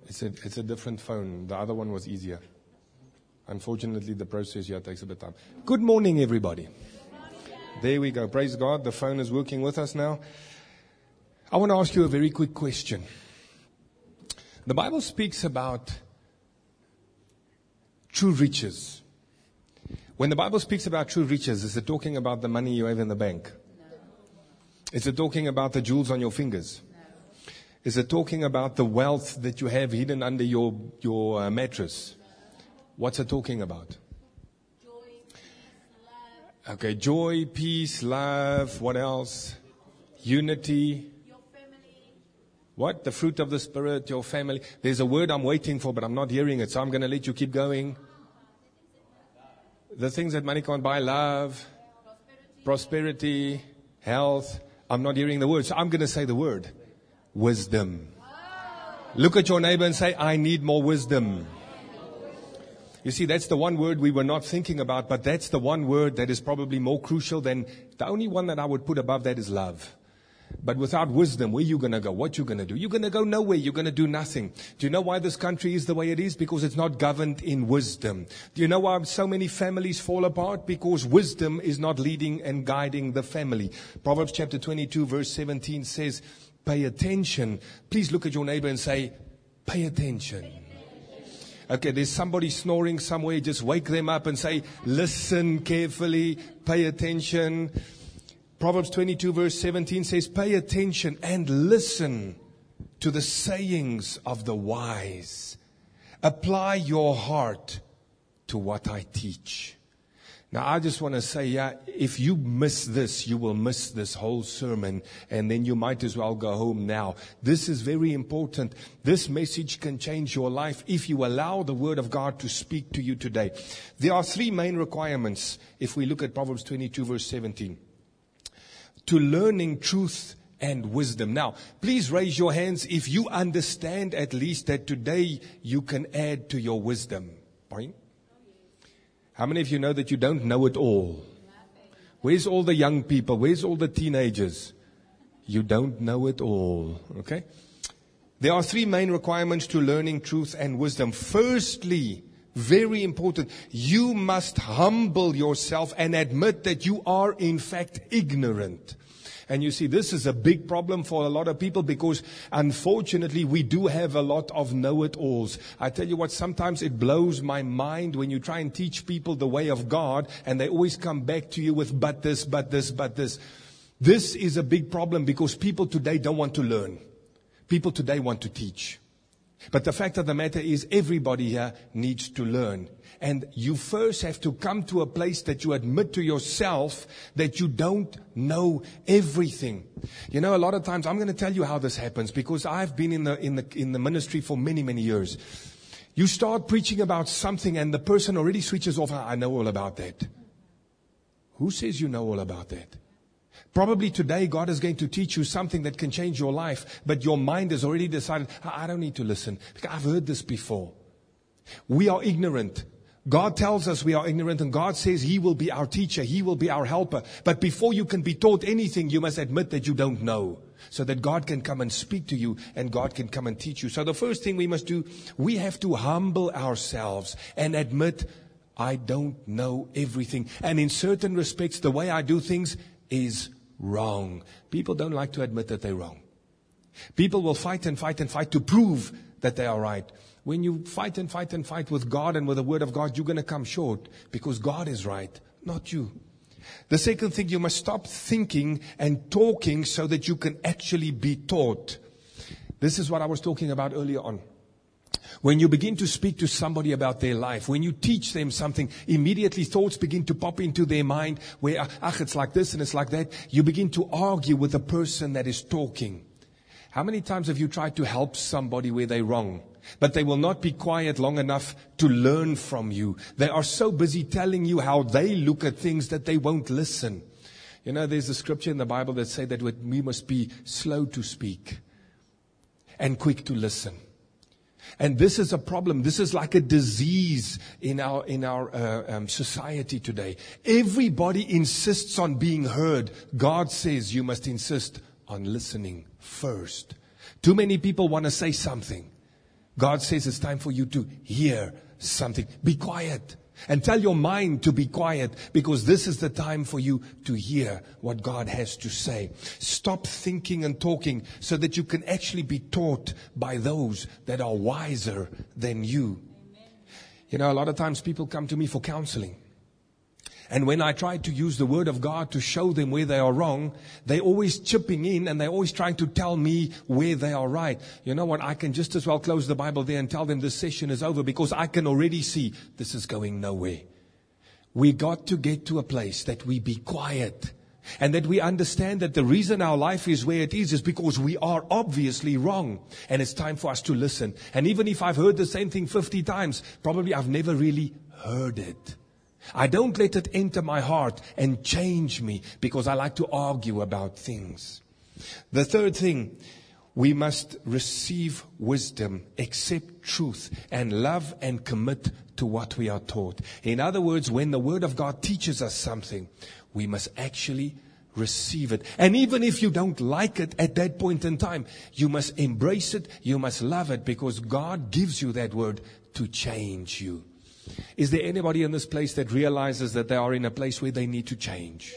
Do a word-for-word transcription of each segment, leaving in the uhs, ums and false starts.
It's a, it's a different phone. The other one was easier. Unfortunately, the process here takes a bit of time. Good morning, everybody. There we go. Praise God. The phone is working with us now. I want to ask you a very quick question. The Bible speaks about true riches. When the Bible speaks about true riches, is it talking about the money you have in the bank? No. Is it talking about the jewels on your fingers? No. Is it talking about the wealth that you have hidden under your, your uh, mattress? What's it talking about? Joy, peace, love. Okay, joy, peace, love, what else? Unity. Your family. What? The fruit of the Spirit, your family. There's a word I'm waiting for, but I'm not hearing it, so I'm going to let you keep going. The things that money can't buy, love, prosperity, health. I'm not hearing the word, so I'm going to say the word. Wisdom. Look at your neighbor and say, I need more wisdom. You see, that's the one word we were not thinking about, but that's the one word that is probably more crucial than the only one that I would put above that is love. But without wisdom, where are you going to go? What you going to do? You're going to go nowhere. You're going to do nothing. Do you know why this country is the way it is? Because it's not governed in wisdom. Do you know why so many families fall apart? Because wisdom is not leading and guiding the family. Proverbs chapter twenty-two verse seventeen says, pay attention. Please look at your neighbor and say, pay attention. Okay, there's somebody snoring somewhere. Just wake them up and say, listen carefully, pay attention. Proverbs twenty-two verse seventeen says, pay attention and listen to the sayings of the wise. Apply your heart to what I teach. Now, I just want to say, yeah, if you miss this, you will miss this whole sermon, and then you might as well go home now. This is very important. This message can change your life if you allow the Word of God to speak to you today. There are three main requirements if we look at Proverbs twenty-two verse seventeen. To learning truth and wisdom. Now, please raise your hands if you understand at least that today you can add to your wisdom. Point. How many of you know that you don't know it all? Where's all the young people? Where's all the teenagers? You don't know it all. Okay? There are three main requirements to learning truth and wisdom. Firstly, very important, you must humble yourself and admit that you are in fact ignorant. And you see, this is a big problem for a lot of people because unfortunately we do have a lot of know-it-alls. I tell you what, sometimes it blows my mind when you try and teach people the way of God and they always come back to you with but this, but this, but this. This is a big problem because people today don't want to learn. People today want to teach. But the fact of the matter is everybody here needs to learn. And you first have to come to a place that you admit to yourself that you don't know everything. You know, a lot of times, I'm going to tell you how this happens because I've been in the, in the, in the ministry for many, many years. You start preaching about something and the person already switches off. I know all about that. Who says you know all about that? Probably today God is going to teach you something that can change your life, but your mind has already decided, I don't need to listen because I've heard this before. We are ignorant. God tells us we are ignorant and God says He will be our teacher. He will be our helper. But before you can be taught anything, you must admit that you don't know so that God can come and speak to you and God can come and teach you. So the first thing we must do, we have to humble ourselves and admit I don't know everything. And in certain respects, the way I do things is wrong. People don't like to admit that they're wrong. People will fight and fight and fight to prove that they are right. When you fight and fight and fight with God and with the Word of God, you're going to come short because God is right, not you. The second thing, you must stop thinking and talking so that you can actually be taught. This is what I was talking about earlier on. When you begin to speak to somebody about their life, when you teach them something, immediately thoughts begin to pop into their mind where, ach, it's like this and it's like that. You begin to argue with the person that is talking. How many times have you tried to help somebody where they're wrong? But they will not be quiet long enough to learn from you. They are so busy telling you how they look at things that they won't listen. You know, there's a scripture in the Bible that says that we must be slow to speak and quick to listen. And this is a problem. This is like a disease in our in our uh, um, society today. Everybody insists on being heard. God says you must insist on listening first. Too many people want to say something, God says it's time for you to hear something. Be quiet. And tell your mind to be quiet, because this is the time for you to hear what God has to say. Stop thinking and talking so that you can actually be taught by those that are wiser than you. Amen. You know, a lot of times people come to me for counseling. And when I try to use the word of God to show them where they are wrong, they're always chipping in and they're always trying to tell me where they are right. You know what? I can just as well close the Bible there and tell them this session is over, because I can already see this is going nowhere. We got to get to a place that we be quiet and that we understand that the reason our life is where it is is because we are obviously wrong. And it's time for us to listen. And even if I've heard the same thing fifty times, probably I've never really heard it. I don't let it enter my heart and change me, because I like to argue about things. The third thing, we must receive wisdom, accept truth, and love and commit to what we are taught. In other words, when the Word of God teaches us something, we must actually receive it. And even if you don't like it at that point in time, you must embrace it, you must love it, because God gives you that word to change you. Is there anybody in this place that realizes that they are in a place where they need to change?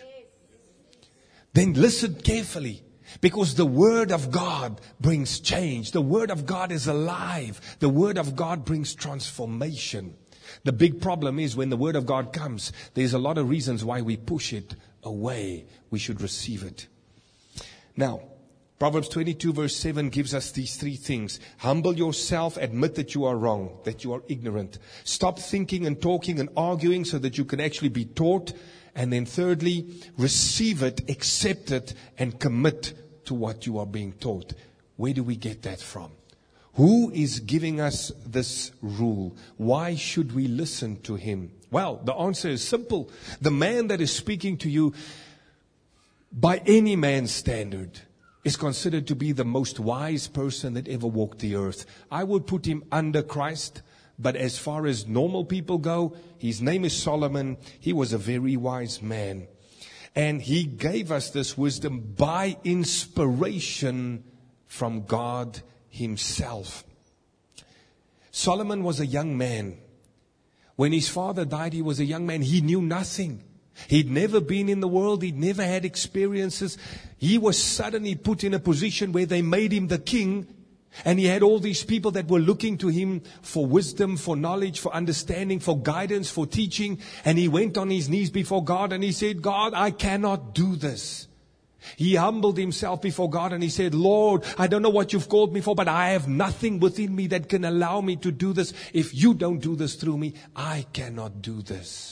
Then listen carefully, because the Word of God brings change. The Word of God is alive. The Word of God brings transformation. The big problem is when the Word of God comes, there's a lot of reasons why we push it away. We should receive it. Now, Proverbs twenty-two verse seven gives us these three things. Humble yourself, admit that you are wrong, that you are ignorant. Stop thinking and talking and arguing so that you can actually be taught. And then thirdly, receive it, accept it, and commit to what you are being taught. Where do we get that from? Who is giving us this rule? Why should we listen to him? Well, the answer is simple. The man that is speaking to you, by any man's standard, is considered to be the most wise person that ever walked the earth. I would put him under Christ, but as far as normal people go, his name is Solomon. He was a very wise man. And he gave us this wisdom by inspiration from God himself. Solomon was a young man. When his father died, he was a young man. He knew nothing. He'd never been in the world. He'd never had experiences. He was suddenly put in a position where they made him the king. And he had all these people that were looking to him for wisdom, for knowledge, for understanding, for guidance, for teaching. And he went on his knees before God and he said, God, I cannot do this. He humbled himself before God and he said, Lord, I don't know what you've called me for, but I have nothing within me that can allow me to do this. If you don't do this through me, I cannot do this.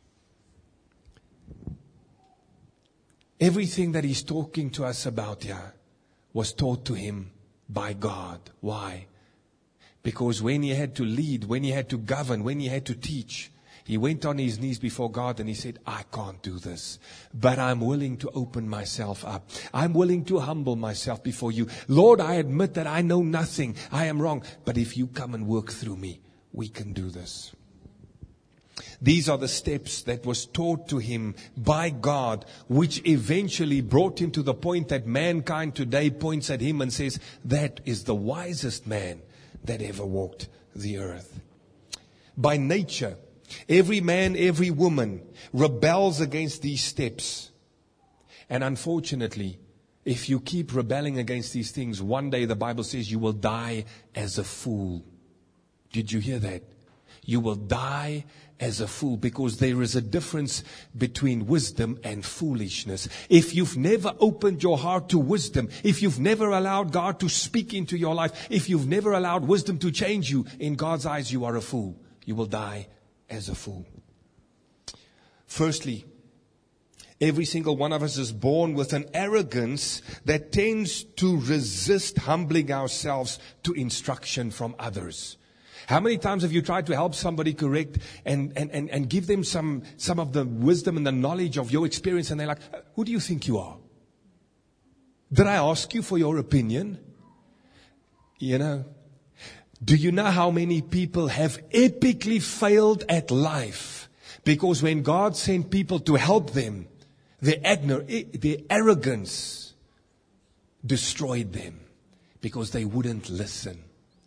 Everything that he's talking to us about here was taught to him by God. Why? Because when he had to lead, when he had to govern, when he had to teach, he went on his knees before God and he said, I can't do this, but I'm willing to open myself up. I'm willing to humble myself before you. Lord, I admit that I know nothing. I am wrong. But if you come and work through me, we can do this. These are the steps that was taught to him by God, which eventually brought him to the point that mankind today points at him and says, that is the wisest man that ever walked the earth. By nature, every man, every woman rebels against these steps. And unfortunately, if you keep rebelling against these things, one day the Bible says you will die as a fool. Did you hear that? You will die as a fool, because there is a difference between wisdom and foolishness. If you've never opened your heart to wisdom, if you've never allowed God to speak into your life, if you've never allowed wisdom to change you, in God's eyes you are a fool. You will die as a fool. Firstly, every single one of us is born with an arrogance that tends to resist humbling ourselves to instruction from others. How many times have you tried to help somebody correct and, and, and, and give them some, some of the wisdom and the knowledge of your experience, and they're like, who do you think you are? Did I ask you for your opinion? You know, do you know how many people have epically failed at life because when God sent people to help them, their, agnor- their arrogance destroyed them because they wouldn't listen.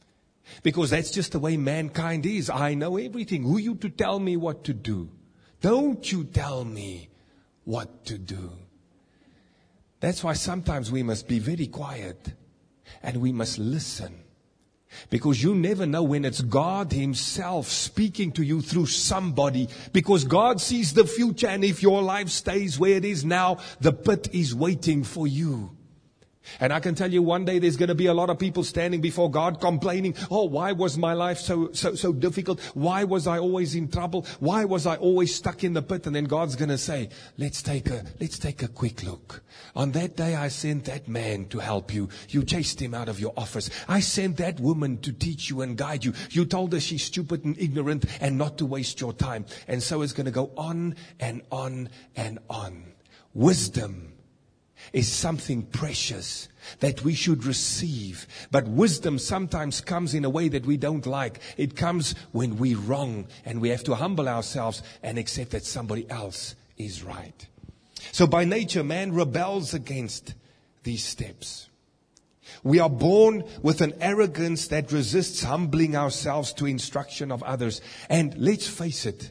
Because that's just the way mankind is. I know everything. Who are you to tell me what to do? Don't you tell me what to do. That's why sometimes we must be very quiet and we must listen. Because you never know when it's God Himself speaking to you through somebody. Because God sees the future, and if your life stays where it is now, the pit is waiting for you. And I can tell you one day there's going to be a lot of people standing before God complaining, oh, why was my life so, so, so difficult? Why was I always in trouble? Why was I always stuck in the pit? And then God's going to say, let's take a, let's take a quick look. On that day I sent that man to help you. You chased him out of your office. I sent that woman to teach you and guide you. You told her she's stupid and ignorant and not to waste your time. And so it's going to go on and on and on. Wisdom is something precious that we should receive. But wisdom sometimes comes in a way that we don't like. It comes when we're wrong and we have to humble ourselves and accept that somebody else is right. So by nature, man rebels against these steps. We are born with an arrogance that resists humbling ourselves to instruction of others. And let's face it,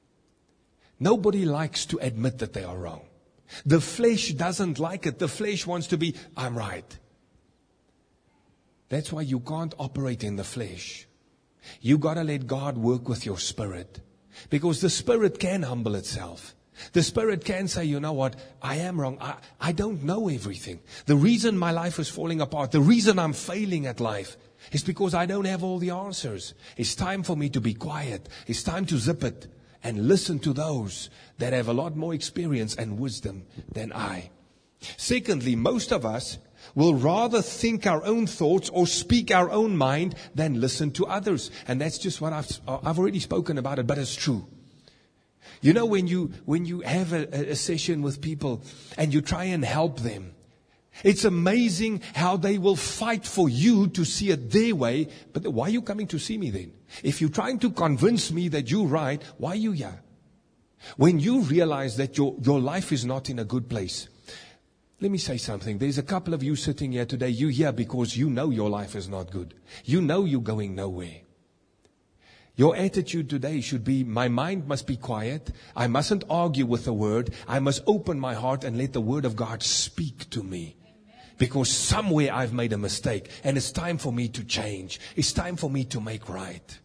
nobody likes to admit that they are wrong. The flesh doesn't like it. The flesh wants to be, I'm right. That's why you can't operate in the flesh. You got to let God work with your spirit. Because the spirit can humble itself. The spirit can say, you know what, I am wrong. I, I don't know everything. The reason my life is falling apart, the reason I'm failing at life, is because I don't have all the answers. It's time for me to be quiet. It's time to zip it and listen to those that have a lot more experience and wisdom than I. Secondly, most of us will rather think our own thoughts or speak our own mind than listen to others. And that's just what I've, I've already spoken about it, but it's true. You know, when you, when you have a, a session with people and you try and help them, it's amazing how they will fight for you to see it their way. But why are you coming to see me then? If you're trying to convince me that you're right, why are you here? When you realize that your, your life is not in a good place. Let me say something. There's a couple of you sitting here today. You're here because you know your life is not good. You know you're going nowhere. Your attitude today should be, my mind must be quiet. I mustn't argue with the word. I must open my heart and let the word of God speak to me. Because somewhere I've made a mistake and it's time for me to change. It's time for me to make right.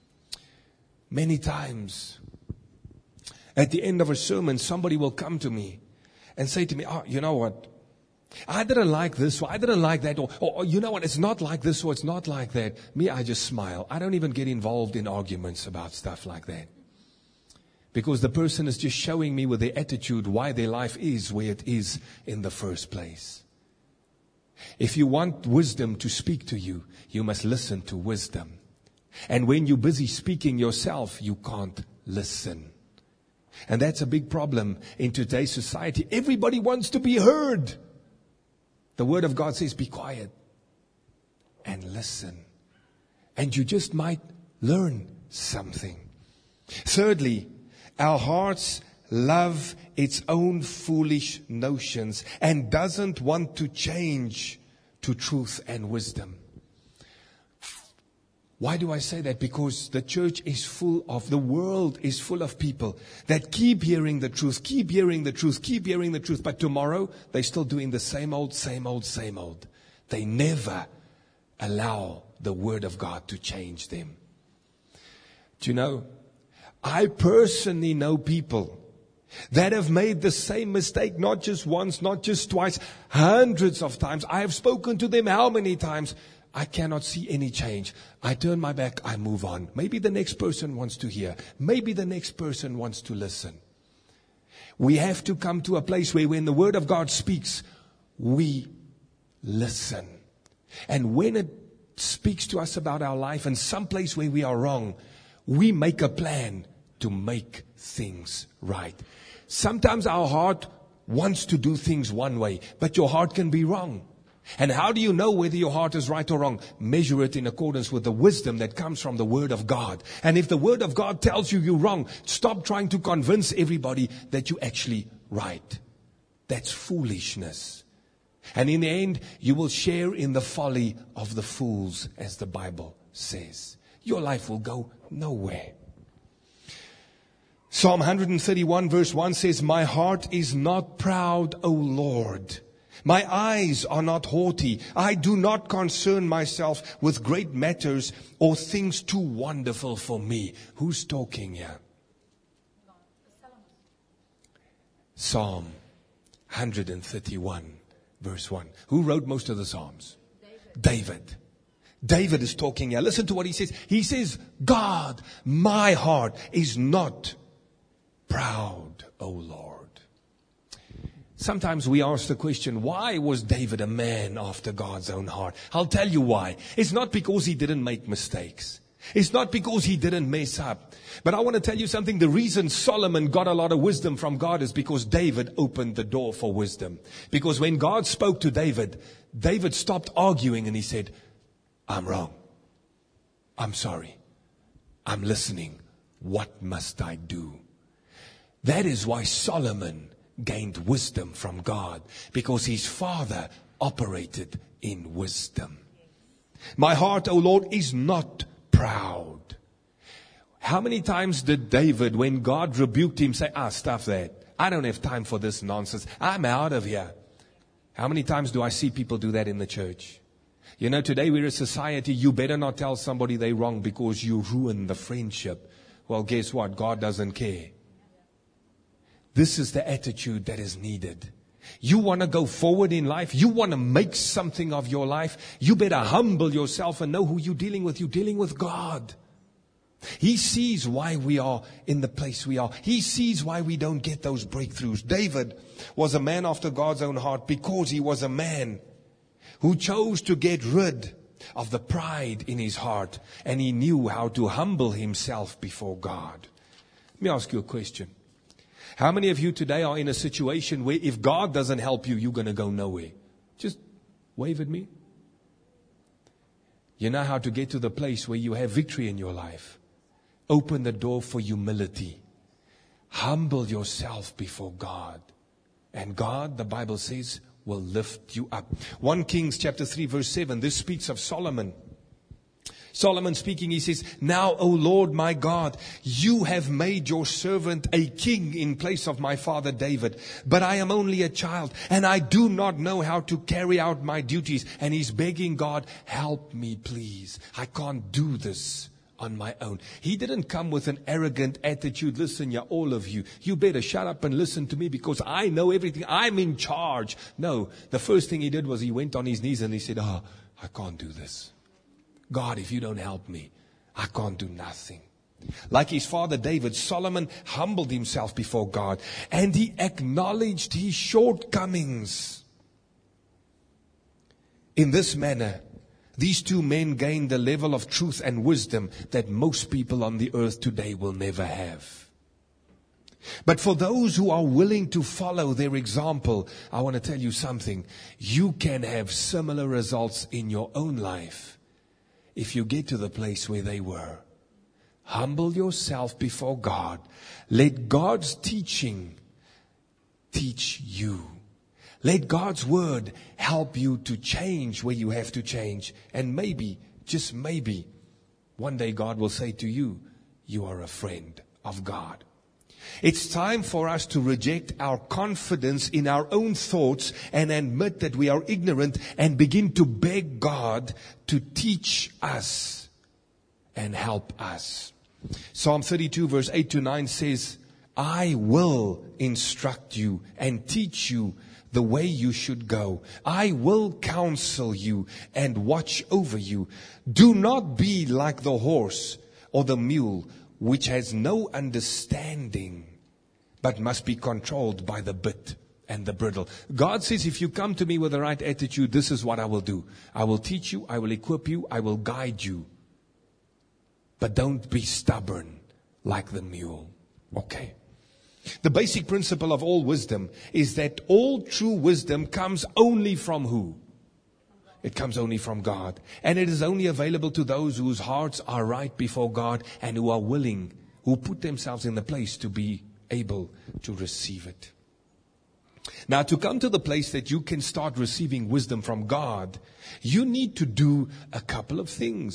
Many times, at the end of a sermon, somebody will come to me and say to me, oh, you know what? I didn't like this, or I didn't like that, or, or, or you know what, it's not like this, or it's not like that. Me, I just smile. I don't even get involved in arguments about stuff like that. Because the person is just showing me with their attitude why their life is where it is in the first place. If you want wisdom to speak to you, you must listen to wisdom. And when you're busy speaking yourself, you can't listen. And that's a big problem in today's society. Everybody wants to be heard. The Word of God says, be quiet and listen. And you just might learn something. Thirdly, our hearts love its own foolish notions and doesn't want to change to truth and wisdom. Why do I say that? Because the church is full of, the world is full of people that keep hearing the truth, keep hearing the truth, keep hearing the truth. But tomorrow, they're still doing the same old, same old, same old. They never allow the Word of God to change them. Do you know, I personally know people that have made the same mistake, not just once, not just twice, hundreds of times. I have spoken to them how many times? I cannot see any change. I turn my back, I move on. Maybe the next person wants to hear. Maybe the next person wants to listen. We have to come to a place where when the Word of God speaks, we listen. And when it speaks to us about our life and some place where we are wrong, we make a plan to make things right. Sometimes our heart wants to do things one way, but your heart can be wrong. And how do you know whether your heart is right or wrong? Measure it in accordance with the wisdom that comes from the Word of God. And if the Word of God tells you you're wrong, stop trying to convince everybody that you're actually right. That's foolishness. And in the end, you will share in the folly of the fools, as the Bible says. Your life will go nowhere. Psalm one thirty-one verse one says, my heart is not proud, O Lord. My eyes are not haughty. I do not concern myself with great matters or things too wonderful for me. Who's talking here? Psalm one thirty-one verse one. Who wrote most of the Psalms? David. David. David is talking here. Listen to what he says. He says, God, my heart is not proud, O Lord. Sometimes we ask the question, why was David a man after God's own heart? I'll tell you why. It's not because he didn't make mistakes. It's not because he didn't mess up. But I want to tell you something. The reason Solomon got a lot of wisdom from God is because David opened the door for wisdom. Because when God spoke to David, David stopped arguing and he said, I'm wrong. I'm sorry. I'm listening. What must I do? That is why Solomon gained wisdom from God, because his father operated in wisdom. My heart, O Lord, is not proud. How many times did David, when God rebuked him, say, ah, stuff that. I don't have time for this nonsense. I'm out of here. How many times do I see people do that in the church? You know, today we're a society, you better not tell somebody they're wrong because you ruin the friendship. Well, guess what? God doesn't care. This is the attitude that is needed. You want to go forward in life. You want to make something of your life. You better humble yourself and know who you're dealing with. You're dealing with God. He sees why we are in the place we are. He sees why we don't get those breakthroughs. David was a man after God's own heart because he was a man who chose to get rid of the pride in his heart, and he knew how to humble himself before God. Let me ask you a question. How many of you today are in a situation where if God doesn't help you, you're going to go nowhere? Just wave at me. You know how to get to the place where you have victory in your life. Open the door for humility. Humble yourself before God. And God, the Bible says, will lift you up. First Kings chapter three verse seven. This speaks of Solomon. Solomon speaking, he says, now, O Lord my God, you have made your servant a king in place of my father David. But I am only a child and I do not know how to carry out my duties. And he's begging God, help me please. I can't do this on my own. He didn't come with an arrogant attitude. Listen, yeah, all of you, you better shut up and listen to me because I know everything. I'm in charge. No, the first thing he did was he went on his knees and he said, oh, I can't do this. God, if you don't help me, I can't do nothing. Like his father David, Solomon humbled himself before God and he acknowledged his shortcomings. In this manner, these two men gained a level of truth and wisdom that most people on the earth today will never have. But for those who are willing to follow their example, I want to tell you something. You can have similar results in your own life. If you get to the place where they were, humble yourself before God. Let God's teaching teach you. Let God's word help you to change where you have to change. And maybe, just maybe, one day God will say to you, you are a friend of God. It's time for us to reject our confidence in our own thoughts and admit that we are ignorant and begin to beg God to teach us and help us. Psalm thirty-two verse eight to nine says, I will instruct you and teach you the way you should go. I will counsel you and watch over you. Do not be like the horse or the mule, which has no understanding, but must be controlled by the bit and the bridle. God says, if you come to me with the right attitude, this is what I will do. I will teach you, I will equip you, I will guide you. But don't be stubborn like the mule. Okay. The basic principle of all wisdom is that all true wisdom comes only from who? It comes only from God. And it is only available to those whose hearts are right before God and who are willing, who put themselves in the place to be able to receive it. Now, to come to the place that you can start receiving wisdom from God, you need to do a couple of things.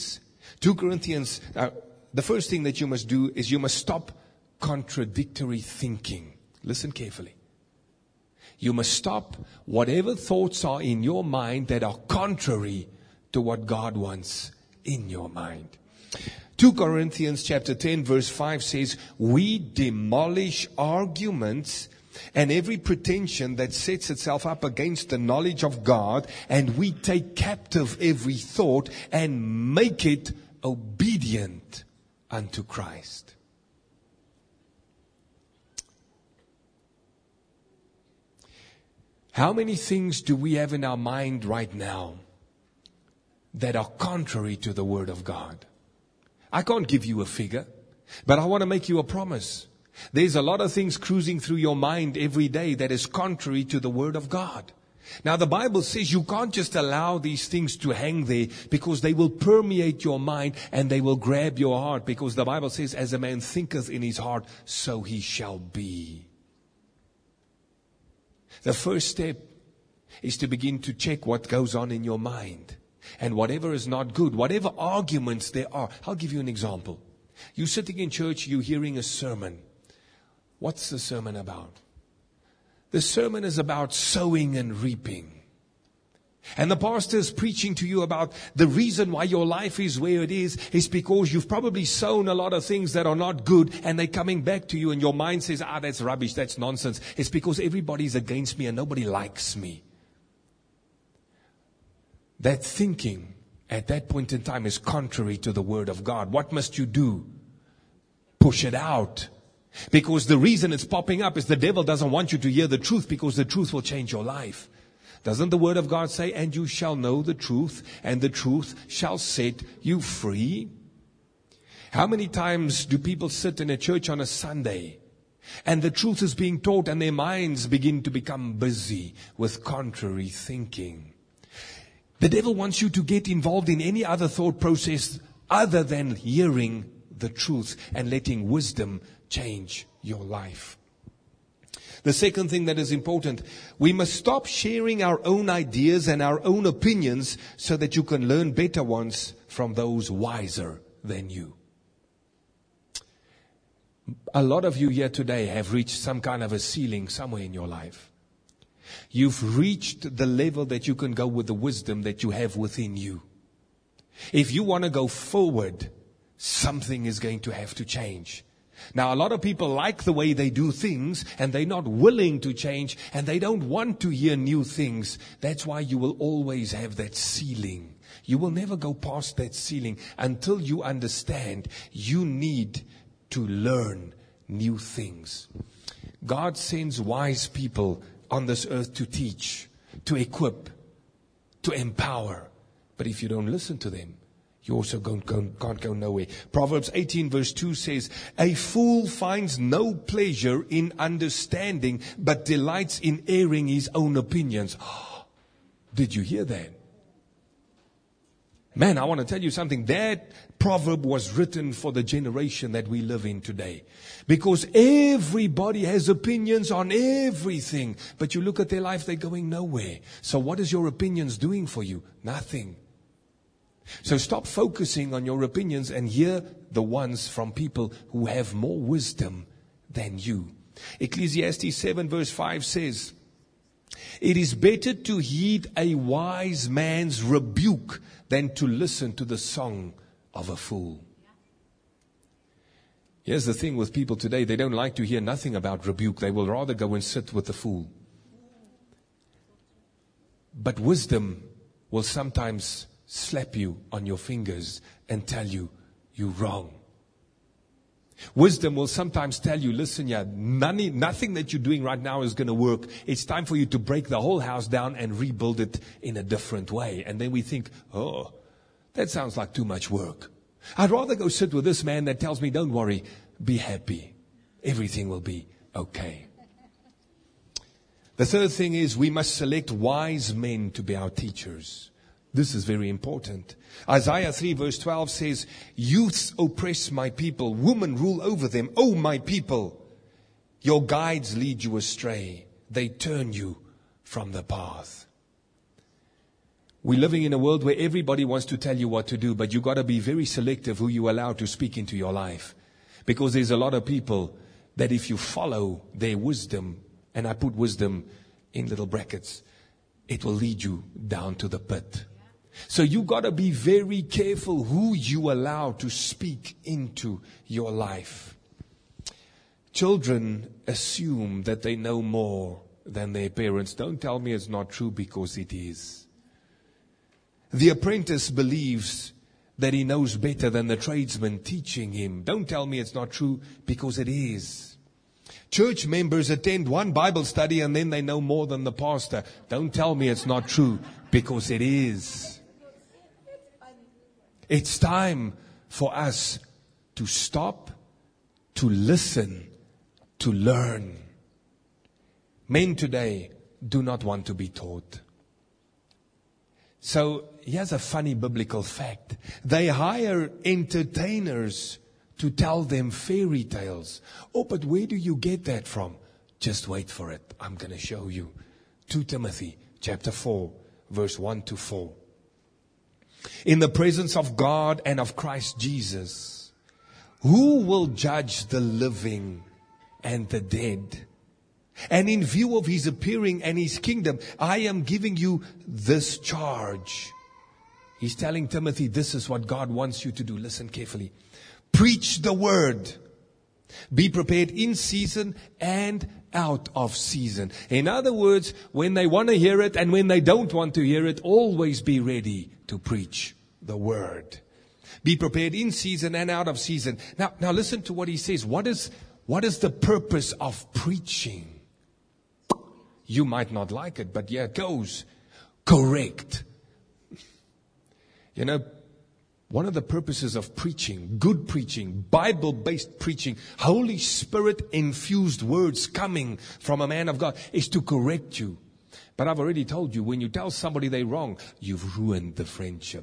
Second Corinthians, uh, the first thing that you must do is you must stop contradictory thinking. Listen carefully. You must stop whatever thoughts are in your mind that are contrary to what God wants in your mind. Second Corinthians chapter ten verse five says, we demolish arguments and every pretension that sets itself up against the knowledge of God, and we take captive every thought and make it obedient unto Christ. How many things do we have in our mind right now that are contrary to the Word of God? I can't give you a figure, but I want to make you a promise. There's a lot of things cruising through your mind every day that is contrary to the Word of God. Now the Bible says you can't just allow these things to hang there, because they will permeate your mind and they will grab your heart, because the Bible says, as a man thinketh in his heart, so he shall be. The first step is to begin to check what goes on in your mind. And whatever is not good, whatever arguments there are. I'll give you an example. You're sitting in church, you're hearing a sermon. What's the sermon about? The sermon is about sowing and reaping. And the pastor is preaching to you about the reason why your life is where it is, is because you've probably sown a lot of things that are not good, and they're coming back to you, and your mind says, ah, that's rubbish, that's nonsense. It's because everybody's against me and nobody likes me. That thinking at that point in time is contrary to the Word of God. What must you do? Push it out. Because the reason it's popping up is the devil doesn't want you to hear the truth, because the truth will change your life. Doesn't the Word of God say, and you shall know the truth, and the truth shall set you free? How many times do people sit in a church on a Sunday, and the truth is being taught, and their minds begin to become busy with contrary thinking? The devil wants you to get involved in any other thought process other than hearing the truth and letting wisdom change your life. The second thing that is important, we must stop sharing our own ideas and our own opinions so that you can learn better ones from those wiser than you. A lot of you here today have reached some kind of a ceiling somewhere in your life. You've reached the level that you can go with the wisdom that you have within you. If you want to go forward, something is going to have to change. Now, a lot of people like the way they do things, and they're not willing to change, and they don't want to hear new things. That's why you will always have that ceiling. You will never go past that ceiling until you understand you need to learn new things. God sends wise people on this earth to teach, to equip, to empower. But if you don't listen to them, you also can't go, can't go nowhere. Proverbs eighteen verse two says, a fool finds no pleasure in understanding, but delights in airing his own opinions. Did you hear that? Man, I want to tell you something. That proverb was written for the generation that we live in today. Because everybody has opinions on everything. But you look at their life, they're going nowhere. So what is your opinions doing for you? Nothing. So stop focusing on your opinions and hear the ones from people who have more wisdom than you. Ecclesiastes seven verse five says, it is better to heed a wise man's rebuke than to listen to the song of a fool. Here's the thing with people today. They don't like to hear nothing about rebuke. They will rather go and sit with the fool. But wisdom will sometimes slap you on your fingers and tell you you're wrong. Wisdom will sometimes tell you, listen, yeah, none, nothing that you're doing right now is going to work. It's time for you to break the whole house down and rebuild it in a different way. And then we think, oh, that sounds like too much work. I'd rather go sit with this man that tells me, don't worry, be happy. Everything will be okay. The third thing is we must select wise men to be our teachers. This is very important. Isaiah three verse twelve says, youths oppress my people, women rule over them. Oh, my people, your guides lead you astray. They turn you from the path. We're living in a world where everybody wants to tell you what to do, but you got to be very selective who you allow to speak into your life. Because there's a lot of people that if you follow their wisdom, and I put wisdom in little brackets, it will lead you down to the pit. So you got to be very careful who you allow to speak into your life. Children assume that they know more than their parents. Don't tell me it's not true, because it is. The apprentice believes that he knows better than the tradesman teaching him. Don't tell me it's not true, because it is. Church members attend one Bible study and then they know more than the pastor. Don't tell me it's not true, because it is. It's time for us to stop, to listen, to learn. Men today do not want to be taught. So here's a funny biblical fact. They hire entertainers to tell them fairy tales. Oh, but where do you get that from? Just wait for it. I'm going to show you. Second Timothy chapter four, verse one to four. In the presence of God and of Christ Jesus, who will judge the living and the dead? And in view of his appearing and his kingdom, I am giving you this charge. He's telling Timothy, this is what God wants you to do. Listen carefully. Preach the word. Be prepared in season and out of season. In other words, when they want to hear it and when they don't want to hear it, always be ready to preach the word. Be prepared in season and out of season. Now, now listen to what he says. What is, what is the purpose of preaching? You might not like it, but yeah, it goes. Correct. You know, one of the purposes of preaching, good preaching, Bible-based preaching, Holy Spirit-infused words coming from a man of God, is to correct you. But I've already told you, when you tell somebody they're wrong, you've ruined the friendship.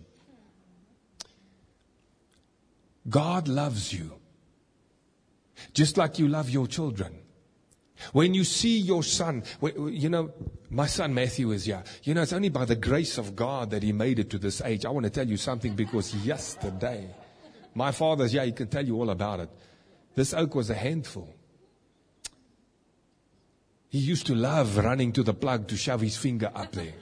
God loves you, just like you love your children. When you see your son, you know, my son Matthew is here. You know, it's only by the grace of God that he made it to this age. I want to tell you something, because yesterday, my father's here, he can tell you all about it. This oak was a handful. He used to love running to the plug to shove his finger up there.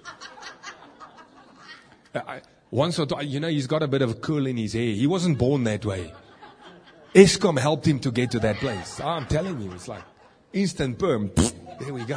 I, once or twice, you know, he's got a bit of a curl in his hair. He wasn't born that way. Eskom helped him to get to that place. I'm telling you, it's like instant perm. There we go.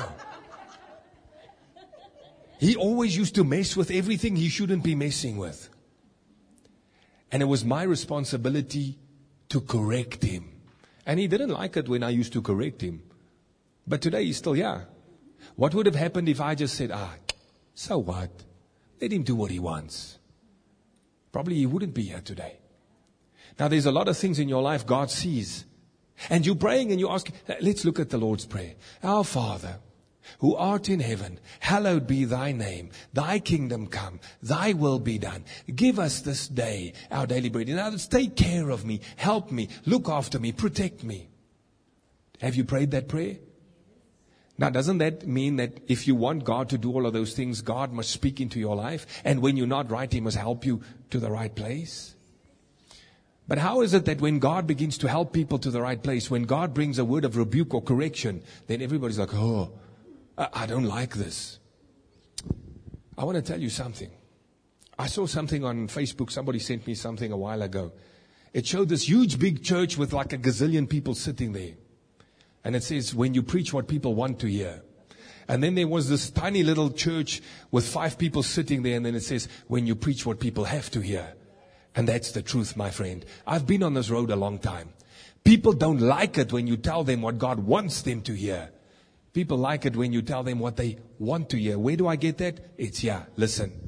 He always used to mess with everything he shouldn't be messing with. And it was my responsibility to correct him. And he didn't like it when I used to correct him. But today he's still here. What would have happened if I just said, ah, so what? Let him do what he wants. Probably he wouldn't be here today. Now there's a lot of things in your life God sees. And you're praying and you ask, let's look at the Lord's Prayer. Our Father, who art in heaven, hallowed be thy name. Thy kingdom come, thy will be done. Give us this day our daily bread. In other words, take care of me, help me, look after me, protect me. Have you prayed that prayer? Now, doesn't that mean that if you want God to do all of those things, God must speak into your life? And when you're not right, He must help you to the right place? But how is it that when God begins to help people to the right place, when God brings a word of rebuke or correction, then everybody's like, oh, I don't like this. I want to tell you something. I saw something on Facebook. Somebody sent me something a while ago. It showed this huge big church with like a gazillion people sitting there. And it says, when you preach what people want to hear. And then there was this tiny little church with five people sitting there. And then it says, when you preach what people have to hear. And that's the truth, my friend. I've been on this road a long time. People don't like it when you tell them what God wants them to hear. People like it when you tell them what they want to hear. Where do I get that? It's here. Listen.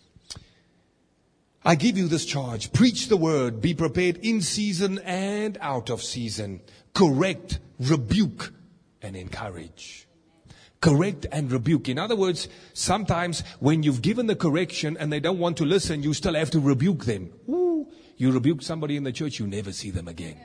I give you this charge. Preach the word. Be prepared in season and out of season. Correct, rebuke, and encourage. Correct and rebuke. In other words, sometimes when you've given the correction and they don't want to listen, you still have to rebuke them. Ooh, you rebuke somebody in the church, you never see them again.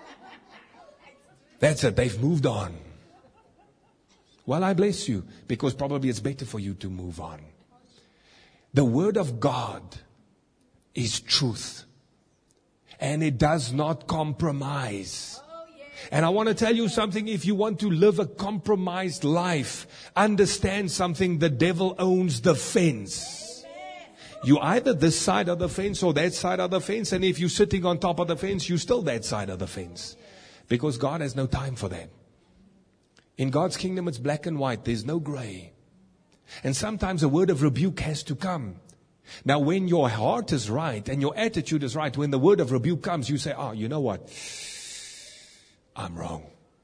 That's it. They've moved on. Well, I bless you, because probably it's better for you to move on. The Word of God is truth. And it does not compromise. And I want to tell you something. If you want to live a compromised life, understand something. The devil owns the fence. You either this side of the fence or that side of the fence. And if you're sitting on top of the fence, you're still that side of the fence. Because God has no time for that. In God's kingdom, it's black and white. There's no gray. And sometimes a word of rebuke has to come. Now, when your heart is right and your attitude is right, when the word of rebuke comes, you say, oh, you know what? I'm wrong.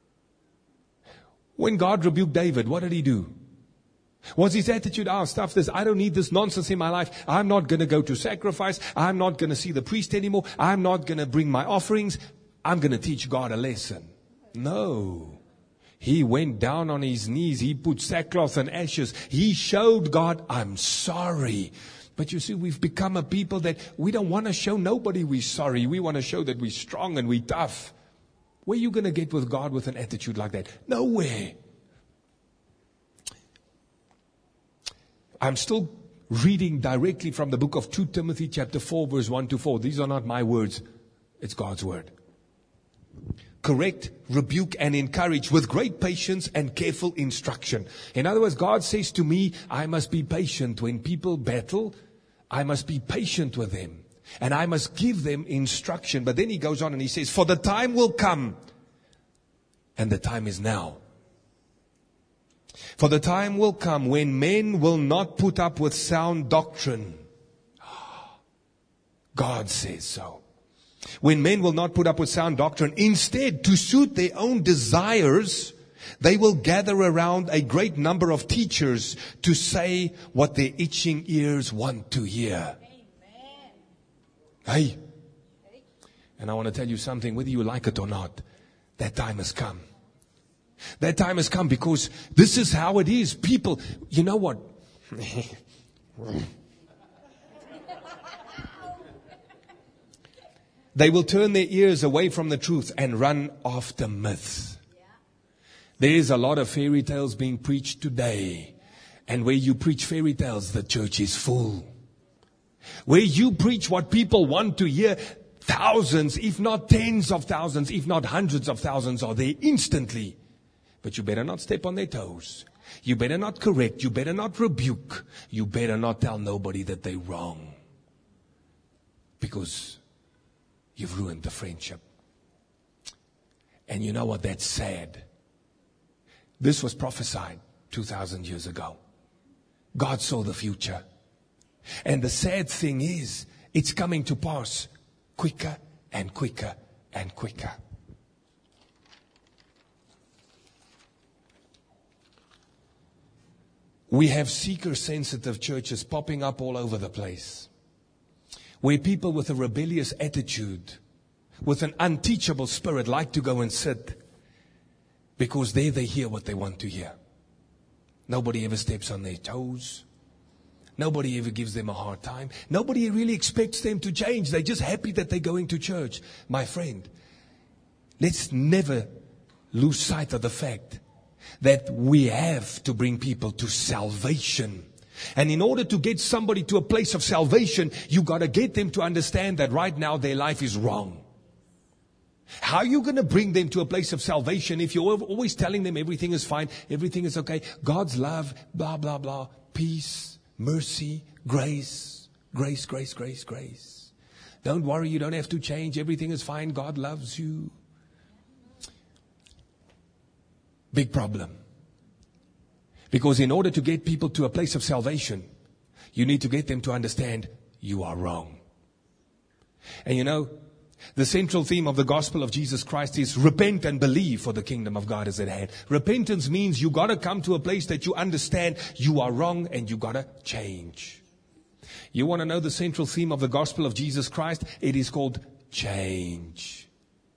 When God rebuked David, what did he do? Was his attitude, oh, stuff this, I don't need this nonsense in my life. I'm not going to go to sacrifice. I'm not going to see the priest anymore. I'm not going to bring my offerings. I'm going to teach God a lesson. No. He went down on his knees. He put sackcloth and ashes. He showed God, I'm sorry. But you see, we've become a people that we don't want to show nobody we're sorry. We want to show that we're strong and we're tough. Where are you going to get with God with an attitude like that? Nowhere. I'm still reading directly from the book of Second Timothy chapter four, verse one to four. These are not my words. It's God's word. Correct, rebuke, and encourage with great patience and careful instruction. In other words, God says to me, I must be patient when people battle. I must be patient with them. And I must give them instruction. But then he goes on and he says, for the time will come. And the time is now. For the time will come when men will not put up with sound doctrine. God says so. When men will not put up with sound doctrine, instead, to suit their own desires, they will gather around a great number of teachers to say what their itching ears want to hear. Amen. Hey. And I want to tell you something, whether you like it or not, that time has come. That time has come because this is how it is. People, you know what? They will turn their ears away from the truth and run after myths. There is a lot of fairy tales being preached today. And where you preach fairy tales, the church is full. Where you preach what people want to hear, thousands, if not tens of thousands, if not hundreds of thousands are there instantly. But you better not step on their toes. You better not correct. You better not rebuke. You better not tell nobody that they're wrong. Because you've ruined the friendship. And you know what? That's sad. This was prophesied two thousand years ago. God saw the future. And the sad thing is, it's coming to pass quicker and quicker and quicker. We have seeker-sensitive churches popping up all over the place, where people with a rebellious attitude, with an unteachable spirit, like to go and sit, because there they hear what they want to hear. Nobody ever steps on their toes. Nobody ever gives them a hard time. Nobody really expects them to change. They're just happy that they're going to church. My friend, let's never lose sight of the fact that we have to bring people to salvation. And in order to get somebody to a place of salvation, you got to get them to understand that right now their life is wrong. How are you going to bring them to a place of salvation if you're always telling them everything is fine, everything is okay, God's love, blah, blah, blah, peace, mercy, grace, grace, grace, grace, grace. Don't worry, you don't have to change, everything is fine, God loves you. Big problem. Because in order to get people to a place of salvation, you need to get them to understand you are wrong. And you know, the central theme of the gospel of Jesus Christ is repent and believe, for the kingdom of God is at hand. Repentance means you got to come to a place that you understand you are wrong and you got to change. You want to know the central theme of the gospel of Jesus Christ? It is called change.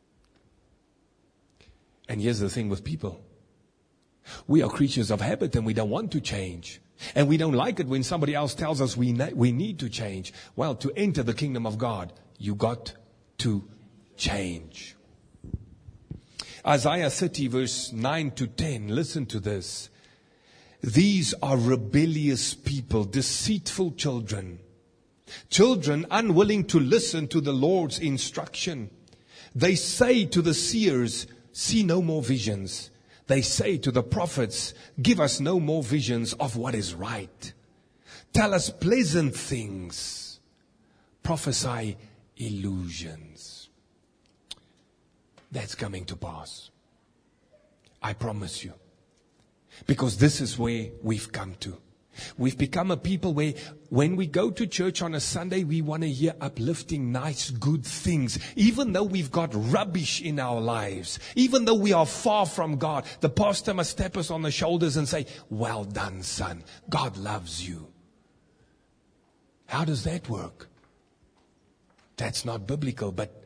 And here's the thing with people. We are creatures of habit and we don't want to change. And we don't like it when somebody else tells us we, ne- we need to change. Well, to enter the kingdom of God, you got to change. Isaiah thirty verse nine to ten. Listen to this. These are rebellious people, deceitful children. Children unwilling to listen to the Lord's instruction. They say to the seers, see no more visions. They say to the prophets, give us no more visions of what is right. Tell us pleasant things. Prophesy illusions. That's coming to pass. I promise you. Because this is where we've come to. We've become a people where when we go to church on a Sunday, we want to hear uplifting, nice, good things. Even though we've got rubbish in our lives, even though we are far from God, the pastor must tap us on the shoulders and say, well done, son. God loves you. How does that work? That's not biblical, but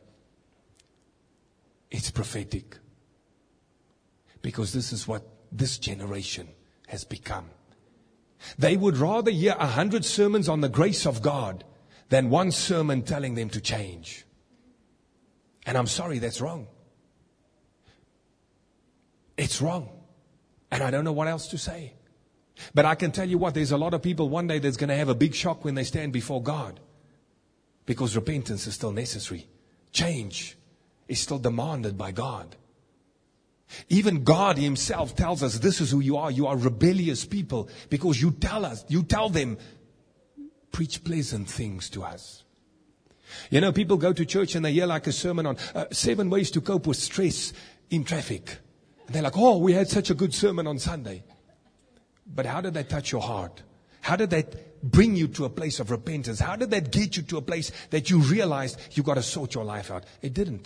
it's prophetic. Because this is what this generation has become. They would rather hear a hundred sermons on the grace of God than one sermon telling them to change. And I'm sorry, that's wrong. It's wrong. And I don't know what else to say. But I can tell you what, there's a lot of people one day that's going to have a big shock when they stand before God. Because repentance is still necessary. Change is still demanded by God. Even God himself tells us this is who you are. You are rebellious people because you tell us, you tell them, preach pleasant things to us. You know, people go to church and they hear like a sermon on uh, seven ways to cope with stress in traffic. And they're like, oh, we had such a good sermon on Sunday. But how did that touch your heart? How did that bring you to a place of repentance? How did that get you to a place that you realized you got to sort your life out? It didn't.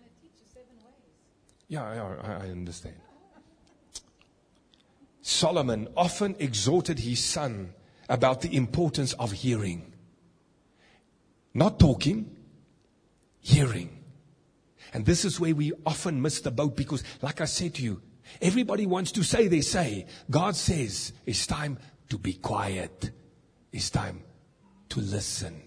Yeah, yeah, I understand. Solomon often exhorted his son about the importance of hearing. Not talking, hearing. And this is where we often miss the boat because, like I said to you, everybody wants to say they say. God says it's time to be quiet. It's time to listen.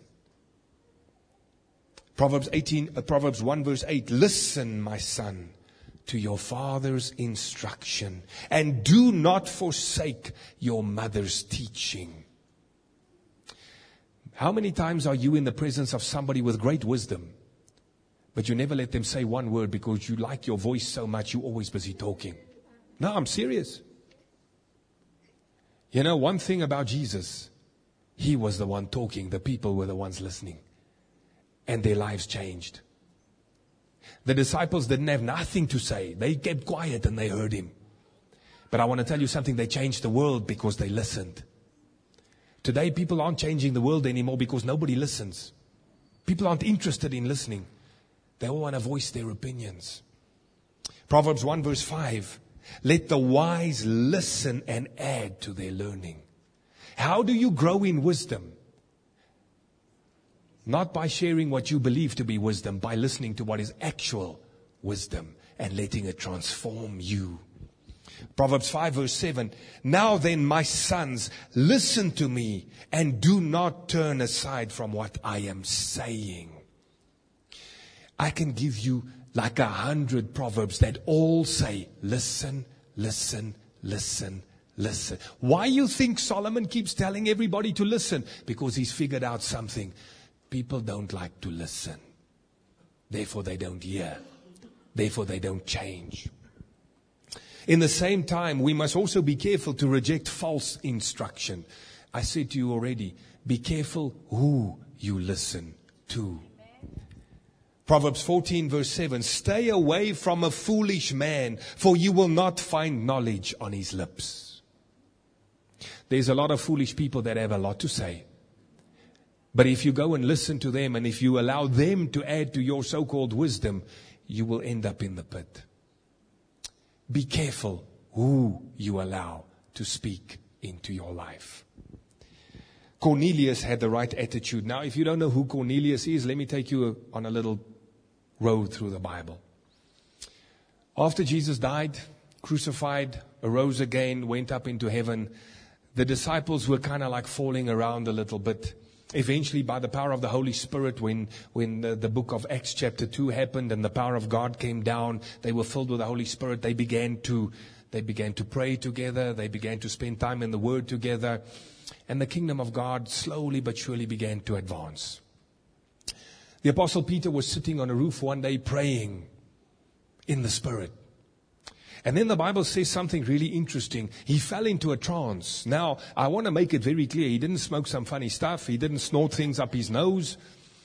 Proverbs eighteen, uh, Proverbs one verse eight. Listen, my son, to your father's instruction, and do not forsake your mother's teaching. How many times are you in the presence of somebody with great wisdom, but you never let them say one word because you like your voice so much, you're always busy talking? No, I'm serious. You know, one thing about Jesus, he was the one talking, the people were the ones listening, and their lives changed. The disciples didn't have nothing to say. They kept quiet and they heard him. But I want to tell you something. They changed the world because they listened. Today, people aren't changing the world anymore because nobody listens. People aren't interested in listening. They all want to voice their opinions. Proverbs one verse five. Let the wise listen and add to their learning. How do you grow in wisdom? Not by sharing what you believe to be wisdom, by listening to what is actual wisdom and letting it transform you. Proverbs five verse seven. Now then, my sons, listen to me and do not turn aside from what I am saying. I can give you like a hundred proverbs that all say, listen, listen, listen, listen. Why you think Solomon keeps telling everybody to listen? Because he's figured out something. People don't like to listen. Therefore, they don't hear. Therefore, they don't change. In the same time, we must also be careful to reject false instruction. I said to you already, be careful who you listen to. Proverbs fourteen verse seven. Stay away from a foolish man, for you will not find knowledge on his lips. There's a lot of foolish people that have a lot to say. But if you go and listen to them, and if you allow them to add to your so-called wisdom, you will end up in the pit. Be careful who you allow to speak into your life. Cornelius had the right attitude. Now, if you don't know who Cornelius is, let me take you on a little road through the Bible. After Jesus died, crucified, arose again, went up into heaven, the disciples were kind of like falling around a little bit. Eventually, by the power of the Holy Spirit, when, when the, the book of Acts chapter two happened and the power of God came down, they were filled with the Holy Spirit. They began to, They began to pray together. They began to spend time in the Word together. And the kingdom of God slowly but surely began to advance. The Apostle Peter was sitting on a roof one day praying in the Spirit. And then the Bible says something really interesting. He fell into a trance. Now, I want to make it very clear. He didn't smoke some funny stuff. He didn't snort things up his nose.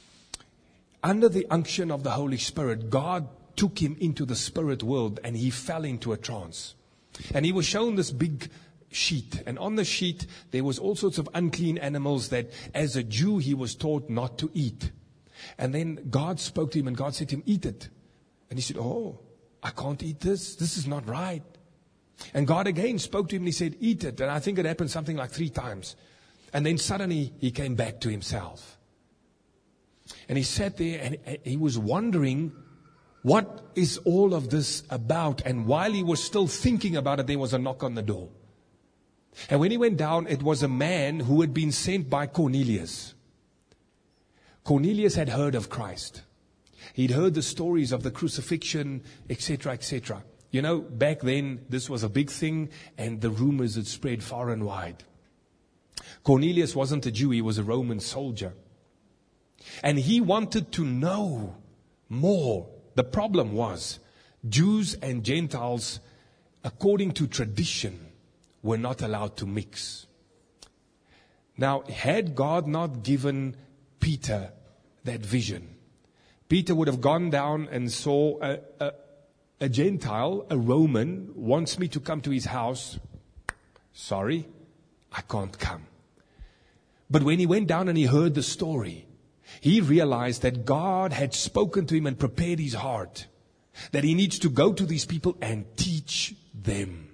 Under the unction of the Holy Spirit, God took him into the spirit world and he fell into a trance. And he was shown this big sheet. And on the sheet, there was all sorts of unclean animals that as a Jew, he was taught not to eat. And then God spoke to him and God said to him, eat it. And he said, oh, I can't eat this. This is not right. And God again spoke to him and he said, eat it. And I think it happened something like three times. And then suddenly he came back to himself. And he sat there and he was wondering, what is all of this about? And while he was still thinking about it, there was a knock on the door. And when he went down, it was a man who had been sent by Cornelius. Cornelius had heard of Christ. He'd heard the stories of the crucifixion, et cetera, et cetera. You know, back then, this was a big thing, and the rumors had spread far and wide. Cornelius wasn't a Jew, he was a Roman soldier. And he wanted to know more. The problem was, Jews and Gentiles, according to tradition, were not allowed to mix. Now, had God not given Peter that vision, Peter would have gone down and saw a, a, a Gentile, a Roman, wants me to come to his house. Sorry, I can't come. But when he went down and he heard the story, he realized that God had spoken to him and prepared his heart, that he needs to go to these people and teach them.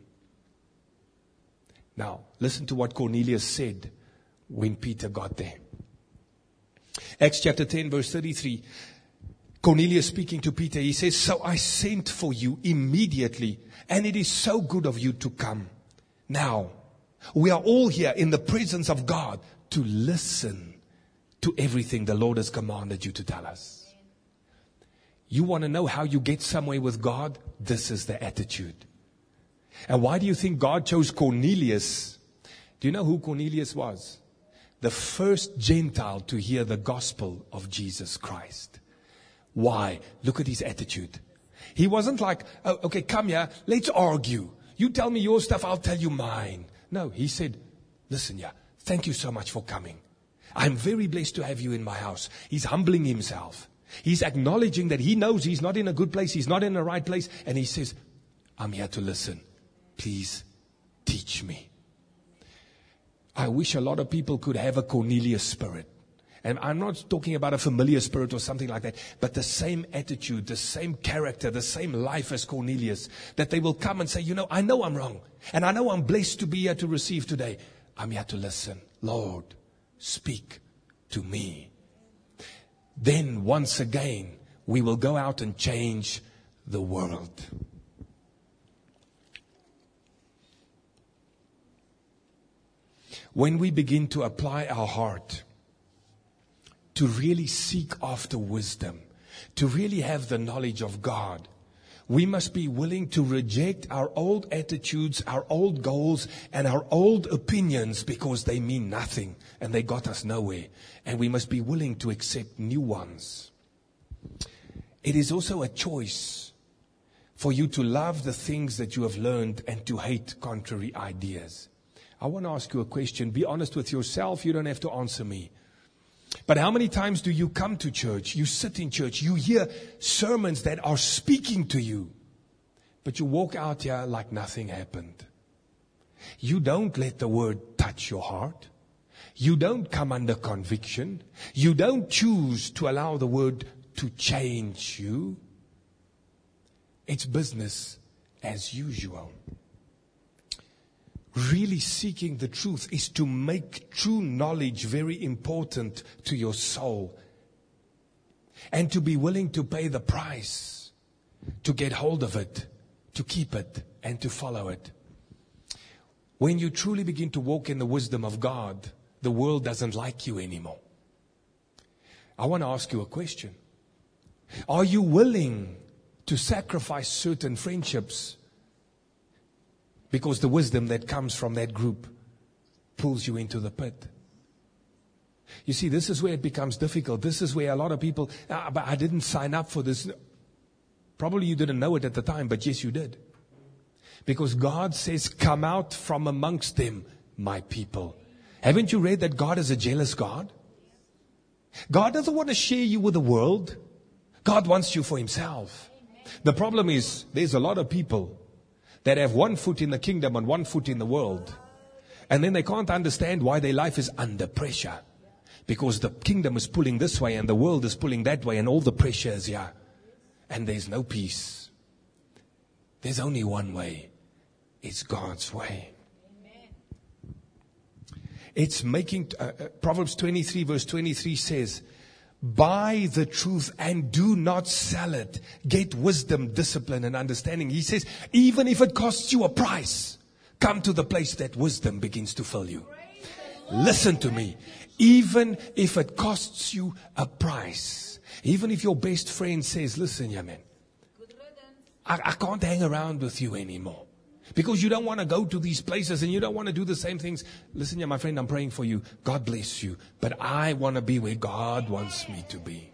Now, listen to what Cornelius said when Peter got there. Acts chapter ten, verse thirty-three. Cornelius speaking to Peter, he says, so I sent for you immediately, and it is so good of you to come. Now, we are all here in the presence of God to listen to everything the Lord has commanded you to tell us. You want to know how you get somewhere with God? This is the attitude. And why do you think God chose Cornelius? Do you know who Cornelius was? The first Gentile to hear the gospel of Jesus Christ. Why? Look at his attitude. He wasn't like, oh, okay, come here, let's argue. You tell me your stuff, I'll tell you mine. No, he said, listen, yeah, thank you so much for coming. I'm very blessed to have you in my house. He's humbling himself. He's acknowledging that he knows he's not in a good place. He's not in the right place. And he says, I'm here to listen. Please teach me. I wish a lot of people could have a Cornelius spirit. And I'm not talking about a familiar spirit or something like that, but the same attitude, the same character, the same life as Cornelius, that they will come and say, you know, I know I'm wrong. And I know I'm blessed to be here to receive today. I'm here to listen. Lord, speak to me. Then once again, we will go out and change the world. When we begin to apply our heart to really seek after wisdom, to really have the knowledge of God, we must be willing to reject our old attitudes, our old goals, and our old opinions because they mean nothing and they got us nowhere. And we must be willing to accept new ones. It is also a choice for you to love the things that you have learned and to hate contrary ideas. I want to ask you a question. Be honest with yourself. You don't have to answer me. But how many times do you come to church, you sit in church, you hear sermons that are speaking to you, but you walk out here like nothing happened? You don't let the word touch your heart. You don't come under conviction. You don't choose to allow the word to change you. It's business as usual. Really seeking the truth is to make true knowledge very important to your soul. And to be willing to pay the price, to get hold of it, to keep it, and to follow it. When you truly begin to walk in the wisdom of God, the world doesn't like you anymore. I want to ask you a question. Are you willing to sacrifice certain friendships Because the wisdom that comes from that group pulls you into the pit. You see, this is where it becomes difficult. This is where a lot of people, ah, but I didn't sign up for this. Probably you didn't know it at the time, but yes, you did. Because God says, come out from amongst them, my people. Haven't you read that God is a jealous God? God doesn't want to share you with the world. God wants you for himself. The problem is, there's a lot of people that have one foot in the kingdom and one foot in the world. And then they can't understand why their life is under pressure. Because the kingdom is pulling this way and the world is pulling that way and all the pressure is here. And there's no peace. There's only one way. It's God's way. It's making, uh, uh, Proverbs twenty-three verse twenty-three says, buy the truth and do not sell it. Get wisdom, discipline, and understanding. He says, even if it costs you a price, come to the place that wisdom begins to fill you. Listen to me. Even if it costs you a price, even if your best friend says, listen, yeah, man, I, I can't hang around with you anymore. Because you don't want to go to these places and you don't want to do the same things. Listen, yeah, my friend, I'm praying for you. God bless you. But I want to be where God wants me to be.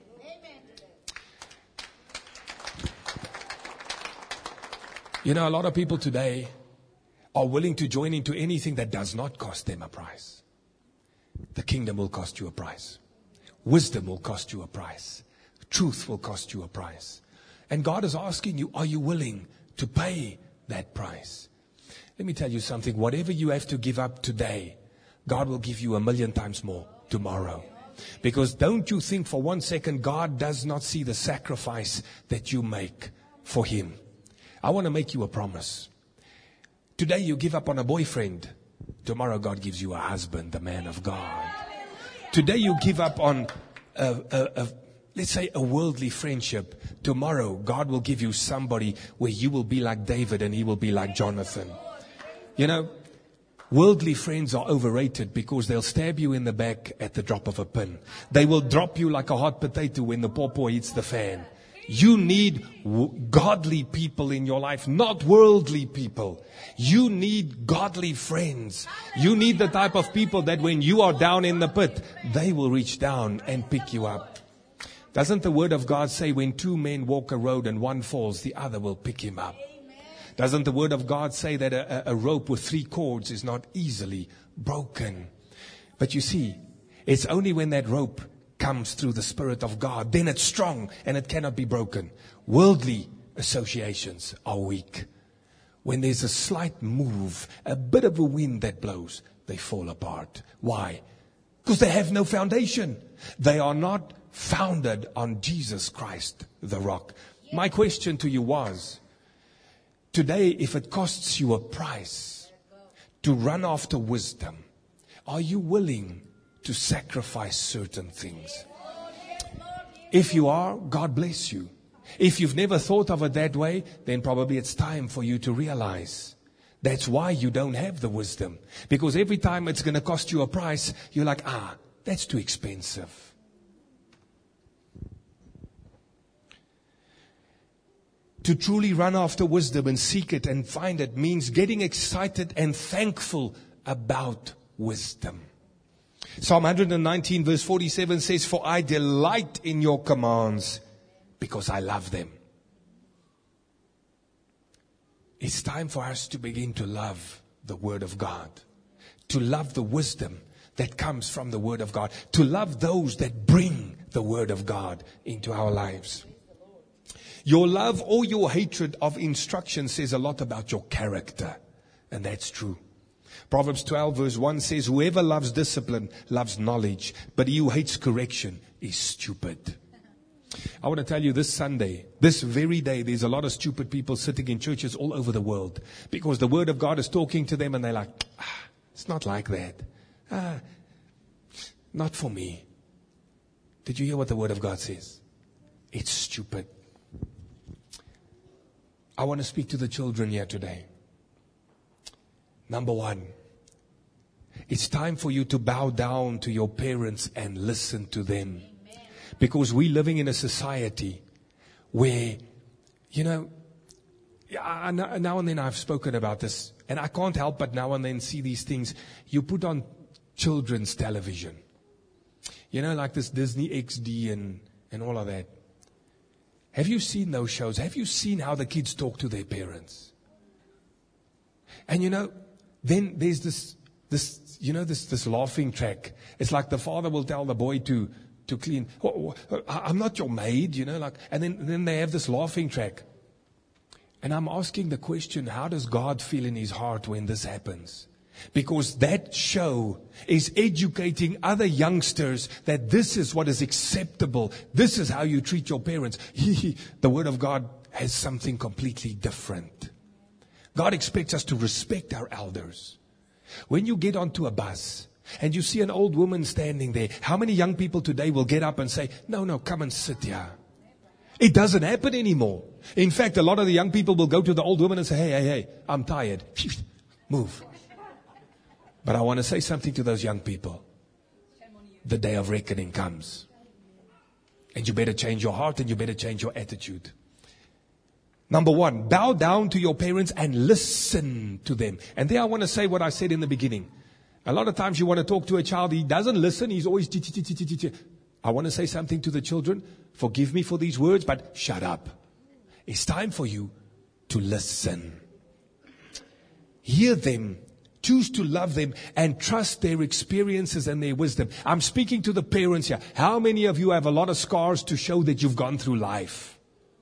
You know, a lot of people today are willing to join into anything that does not cost them a price. The kingdom will cost you a price. Wisdom will cost you a price. Truth will cost you a price. And God is asking you, are you willing to pay that price? Let me tell you something. Whatever you have to give up today, God will give you a million times more tomorrow. Because don't you think for one second God does not see the sacrifice that you make for him. I want to make you a promise. Today you give up on a boyfriend. Tomorrow God gives you a husband, the man of God. Today you give up on a, a, a let's say a worldly friendship. Tomorrow God will give you somebody where you will be like David and he will be like Jonathan. You know, worldly friends are overrated because they'll stab you in the back at the drop of a pin. They will drop you like a hot potato when the pawpaw hits the fan. You need w- godly people in your life, not worldly people. You need godly friends. You need the type of people that when you are down in the pit, they will reach down and pick you up. Doesn't the word of God say when two men walk a road and one falls, the other will pick him up? Doesn't the word of God say that a, a rope with three cords is not easily broken? But you see, it's only when that rope comes through the Spirit of God, then it's strong and it cannot be broken. Worldly associations are weak. When there's a slight move, a bit of a wind that blows, they fall apart. Why? Because they have no foundation. They are not founded on Jesus Christ, the rock. My question to you was, today, if it costs you a price to run after wisdom, are you willing to sacrifice certain things? If you are, God bless you. If you've never thought of it that way, then probably it's time for you to realize that's why you don't have the wisdom. Because every time it's going to cost you a price, you're like, ah, that's too expensive. To truly run after wisdom and seek it and find it means getting excited and thankful about wisdom. Psalm one nineteen verse forty-seven says, for I delight in your commands because I love them. It's time for us to begin to love the Word of God. To love the wisdom that comes from the Word of God. To love those that bring the Word of God into our lives. Your love or your hatred of instruction says a lot about your character. And that's true. Proverbs twelve verse one says, whoever loves discipline loves knowledge, but he who hates correction is stupid. I want to tell you this Sunday, this very day, there's a lot of stupid people sitting in churches all over the world because the Word of God is talking to them and they're like, ah, it's not like that. Ah, not for me. Did you hear what the Word of God says? It's stupid. I want to speak to the children here today. Number one, it's time for you to bow down to your parents and listen to them. Amen. Because we're living in a society where, you know, Yeah, I- I- now and then I've spoken about this, and I can't help but now and then see these things. You put on children's television, you know, like this Disney X D and, and all of that. Have you seen those shows? Have you seen how the kids talk to their parents? And you know, then there's this, this, you know, this, this laughing track. It's like the father will tell the boy to, to clean. Oh, oh, I'm not your maid, you know, like, and then, then they have this laughing track. And I'm asking the question, how does God feel in his heart when this happens? Because that show is educating other youngsters that this is what is acceptable. This is how you treat your parents. The Word of God has something completely different. God expects us to respect our elders. When you get onto a bus and you see an old woman standing there, how many young people today will get up and say, no, no, come and sit here? It doesn't happen anymore. In fact, a lot of the young people will go to the old woman and say, hey, hey, hey, I'm tired. Move. But I want to say something to those young people. The day of reckoning comes. And you better change your heart and you better change your attitude. Number one, bow down to your parents and listen to them. And there I want to say what I said in the beginning. A lot of times you want to talk to a child, he doesn't listen, he's always... I want to say something to the children. Forgive me for these words, but shut up. It's time for you to listen. Hear them. Choose to love them and trust their experiences and their wisdom. I'm speaking to the parents here. How many of you have a lot of scars to show that you've gone through life?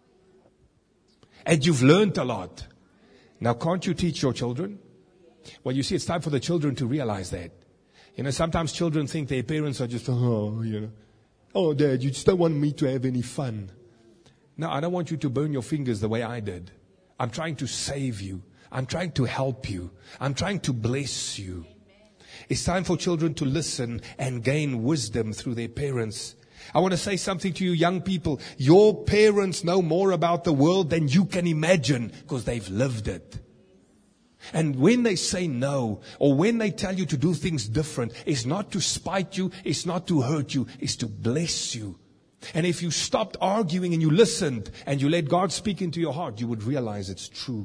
And you've learned a lot. Now, can't you teach your children? Well, you see, it's time for the children to realize that. You know, sometimes children think their parents are just, oh, you know, oh, Dad, you just don't want me to have any fun. No, I don't want you to burn your fingers the way I did. I'm trying to save you. I'm trying to help you. I'm trying to bless you. It's time for children to listen and gain wisdom through their parents. I want to say something to you young people. Your parents know more about the world than you can imagine because they've lived it. And when they say no, or when they tell you to do things different, it's not to spite you, it's not to hurt you, it's to bless you. And if you stopped arguing and you listened and you let God speak into your heart, you would realize it's true.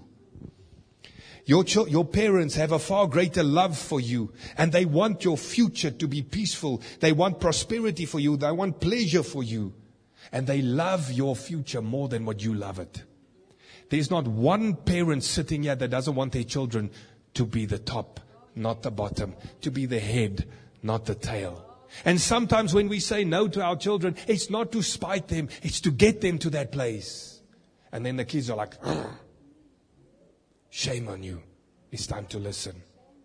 Your, ch- your parents have a far greater love for you, and they want your future to be peaceful. They want prosperity for you. They want pleasure for you. And they love your future more than what you love it. There's not one parent sitting here that doesn't want their children to be the top, not the bottom, to be the head, not the tail. And sometimes when we say no to our children, it's not to spite them, it's to get them to that place. And then the kids are like, ugh. Shame on you. It's time to listen.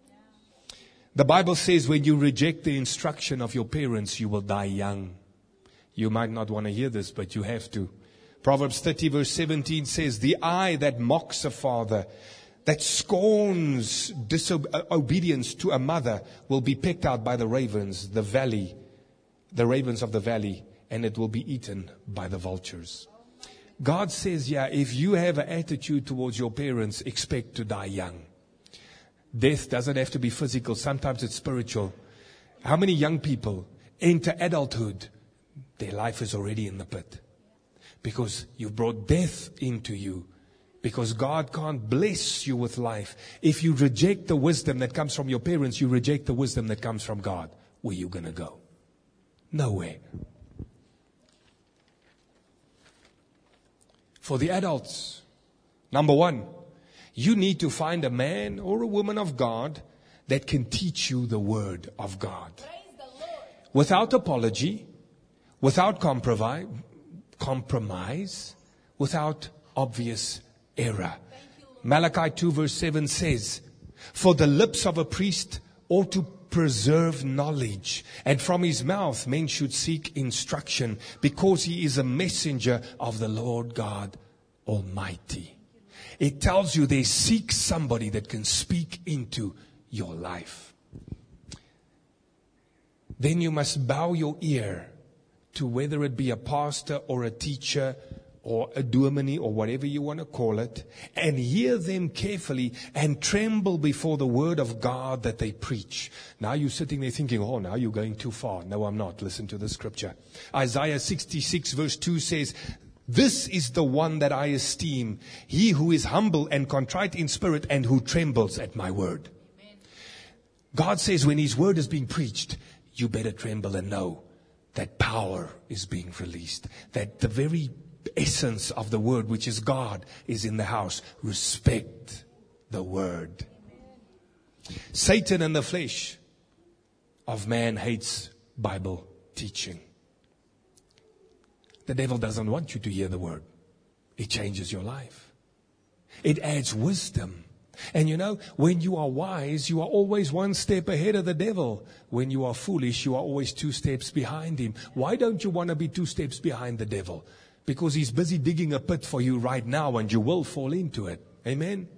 The Bible says when you reject the instruction of your parents, you will die young. You might not want to hear this, but you have to. Proverbs thirty verse seventeen says, the eye that mocks a father, that scorns disobedience to a mother, will be picked out by the ravens, the valley, the ravens of the valley, and it will be eaten by the vultures. God says, yeah, if you have an attitude towards your parents, expect to die young. Death doesn't have to be physical. Sometimes it's spiritual. How many young people enter adulthood? Their life is already in the pit. Because you've brought death into you. Because God can't bless you with life. If you reject the wisdom that comes from your parents, you reject the wisdom that comes from God. Where are you going to go? Nowhere. For the adults, number one, you need to find a man or a woman of God that can teach you the Word of God. Without apology, without compromise, compromise, without obvious error. Malachi two verse seven says, for the lips of a priest ought to preserve knowledge, and from his mouth men should seek instruction, because he is a messenger of the Lord God Almighty. It tells you they seek somebody that can speak into your life. Then you must bow your ear to whether it be a pastor or a teacher or a dominee or whatever you want to call it, and hear them carefully and tremble before the word of God that they preach. Now you're sitting there thinking, oh, now you're going too far. No, I'm not. Listen to the scripture. Isaiah sixty-six verse two says, This is the one that I esteem, he who is humble and contrite in spirit and who trembles at my word. Amen. God says when his word is being preached, you better tremble and know that power is being released. That the very essence of the word, which is God, is in the house. Respect the word. Amen. Satan and the flesh of man hates Bible teaching. The devil doesn't want you to hear the word. It changes your life. It adds wisdom. And you know, when you are wise, you are always one step ahead of the devil. When you are foolish, you are always two steps behind him. Why don't you want to be two steps behind the devil? Because he's busy digging a pit for you right now and you will fall into it. Amen?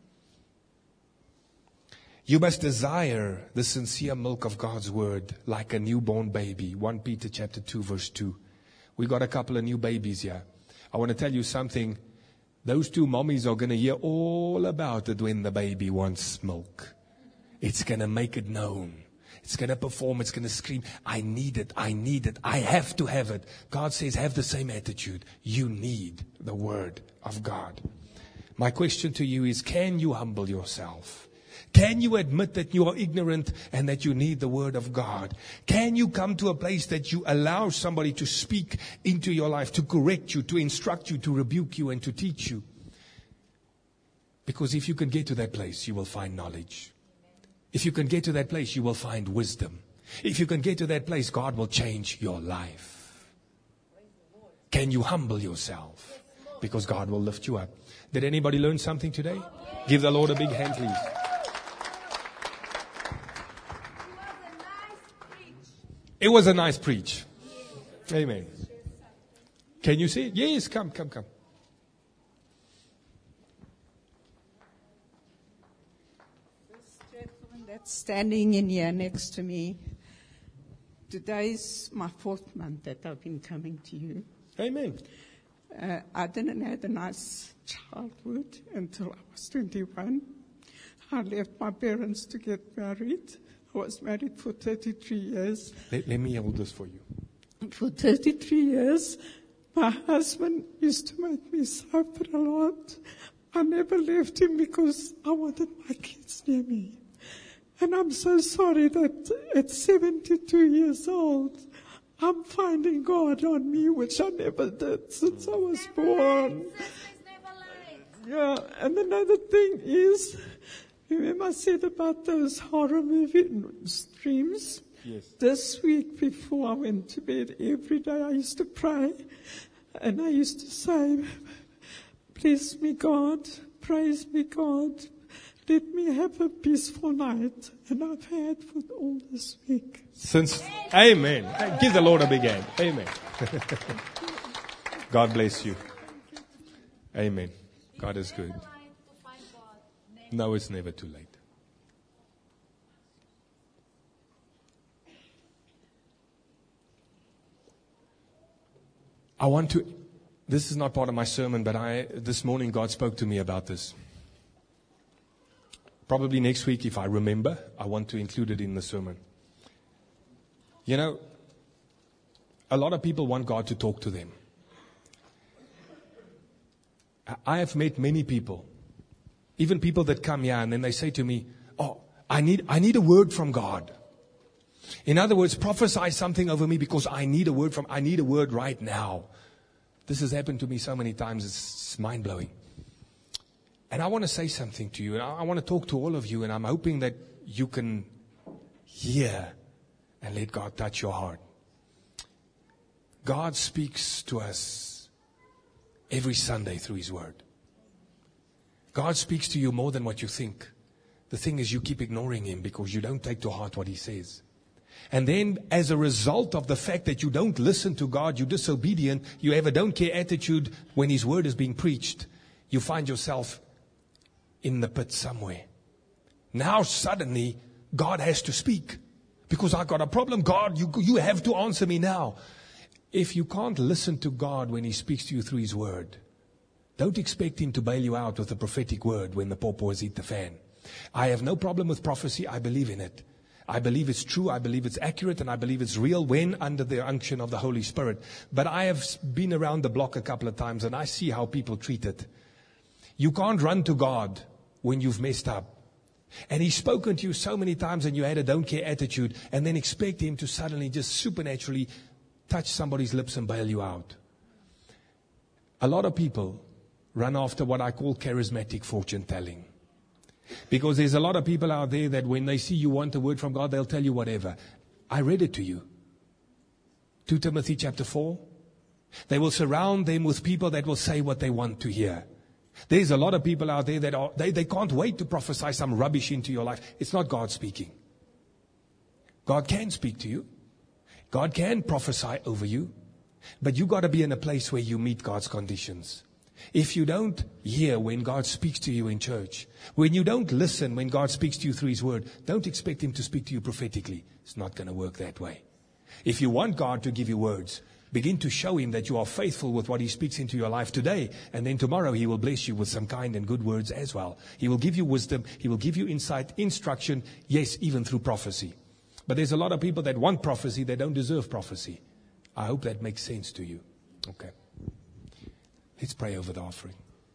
You must desire the sincere milk of God's word like a newborn baby. First Peter chapter two verse two. We got a couple of new babies here. I want to tell you something. Those two mommies are going to hear all about it when the baby wants milk. It's going to make it known. It's going to perform. It's going to scream, I need it. I need it. I have to have it. God says, have the same attitude. You need the word of God. My question to you is, can you humble yourself? Can you admit that you are ignorant and that you need the word of God? Can you come to a place that you allow somebody to speak into your life, to correct you, to instruct you, to rebuke you, and to teach you? Because if you can get to that place, you will find knowledge. If you can get to that place, you will find wisdom. If you can get to that place, God will change your life. Can you humble yourself? Because God will lift you up. Did anybody learn something today? Give the Lord a big hand, please. It was a nice preach. Amen. Can you see it? Yes, come, come, come. This gentleman that's standing in here next to me, today's my fourth month that I've been coming to you. Amen. Uh, I didn't have a nice childhood until I was twenty-one. I left my parents to get married. I was married for thirty-three years. Let, let me hold this for you. For thirty-three years, my husband used to make me suffer a lot. I never left him because I wanted my kids near me. And I'm so sorry that at seventy-two years old, I'm finding God on me, which I never did since I was born. Yeah, and another thing is, remember I said about those horror movie streams? Yes. This week before I went to bed, every day I used to pray. And I used to say, bless me God, praise me God, let me have a peaceful night. And I've had for all this week. Since, amen. Give the Lord a big hand. Amen. God bless you. Amen. God is good. No, it's never too late. I want to, this is not part of my sermon, but I, this morning God spoke to me about this. Probably next week, if I remember, I want to include it in the sermon. You know, a lot of people want God to talk to them. I have met many people, even people that come here and then they say to me, oh, I need, I need a word from God. In other words, prophesy something over me because I need a word from, I need a word right now. This has happened to me so many times, it's mind blowing. And I want to say something to you, and I want to talk to all of you, and I'm hoping that you can hear and let God touch your heart. God speaks to us every Sunday through His Word. God speaks to you more than what you think. The thing is, you keep ignoring Him because you don't take to heart what He says. And then, as a result of the fact that you don't listen to God, you're disobedient, you have a don't care attitude when His Word is being preached, you find yourself in the pit somewhere. Now suddenly, God has to speak. Because I got a problem. God, you, you have to answer me now. If you can't listen to God when He speaks to you through His Word, don't expect Him to bail you out with a prophetic word when the pawpaws eat the fan. I have no problem with prophecy. I believe in it. I believe it's true, I believe it's accurate, and I believe it's real when under the unction of the Holy Spirit. But I have been around the block a couple of times and I see how people treat it. You can't run to God when you've messed up. And He's spoken to you so many times and you had a don't care attitude, and then expect Him to suddenly just supernaturally touch somebody's lips and bail you out. A lot of people run after what I call charismatic fortune telling. Because there's a lot of people out there that when they see you want a word from God, they'll tell you whatever. I read it to you. Second Timothy chapter four. They will surround them with people that will say what they want to hear. There's a lot of people out there that are, they, they can't wait to prophesy some rubbish into your life. It's not God speaking. God can speak to you. God can prophesy over you. But you got to be in a place where you meet God's conditions. If you don't hear when God speaks to you in church, when you don't listen when God speaks to you through His Word, don't expect Him to speak to you prophetically. It's not going to work that way. If you want God to give you words, begin to show Him that you are faithful with what He speaks into your life today. And then tomorrow He will bless you with some kind and good words as well. He will give you wisdom. He will give you insight, instruction. Yes, even through prophecy. But there's a lot of people that want prophecy. They don't deserve prophecy. I hope that makes sense to you. Okay. Let's pray over the offering.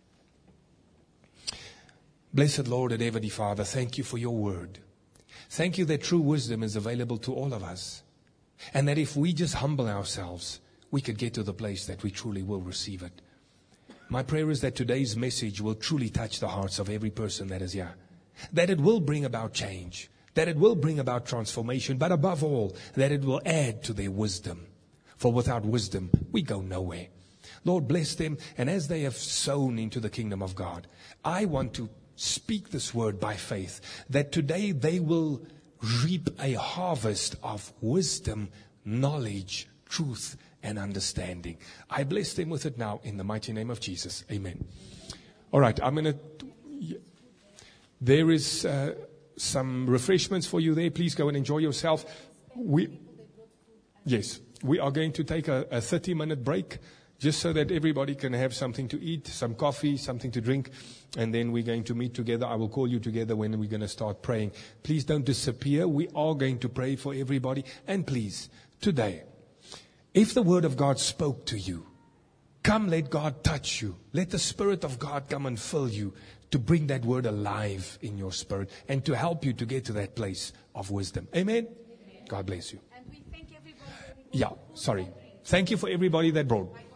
Blessed Lord and Heavenly Father, thank you for your word. Thank you that true wisdom is available to all of us. And that if we just humble ourselves, we could get to the place that we truly will receive it. My prayer is that today's message will truly touch the hearts of every person that is here. That it will bring about change. That it will bring about transformation. But above all, that it will add to their wisdom. For without wisdom, we go nowhere. Lord, bless them. And as they have sown into the kingdom of God, I want to speak this word by faith. That today they will reap a harvest of wisdom, knowledge, truth, and understanding. I bless them with it now in the mighty name of Jesus. Amen. All right, I'm going to... There is uh, some refreshments for you there. Please go and enjoy yourself. We, yes, we are going to take a thirty-minute break just so that everybody can have something to eat, some coffee, something to drink, and then we're going to meet together. I will call you together when we're going to start praying. Please don't disappear. We are going to pray for everybody. And please, today, if the word of God spoke to you, come, let God touch you. Let the Spirit of God come and fill you to bring that word alive in your spirit and to help you to get to that place of wisdom. Amen? Amen. God bless you. And we thank everybody. Yeah, sorry. Thank you for everybody that brought.